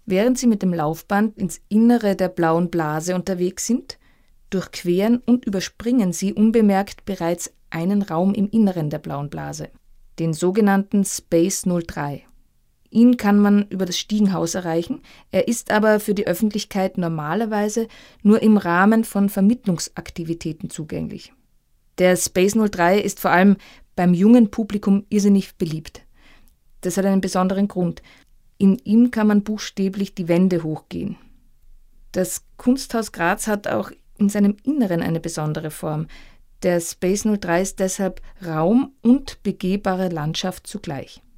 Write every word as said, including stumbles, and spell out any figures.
Während sie mit dem Laufband ins Innere der blauen Blase unterwegs sind, durchqueren und überspringen sie unbemerkt bereits einen Raum im Inneren der blauen Blase, den sogenannten Space null drei. Ihn kann man über das Stiegenhaus erreichen, er ist aber für die Öffentlichkeit normalerweise nur im Rahmen von Vermittlungsaktivitäten zugänglich. Der Space null drei ist vor allem beim jungen Publikum irrsinnig beliebt. Das hat einen besonderen Grund. In ihm kann man buchstäblich die Wände hochgehen. Das Kunsthaus Graz hat auch in seinem Inneren eine besondere Form. Der Space null drei ist deshalb Raum und begehbare Landschaft zugleich.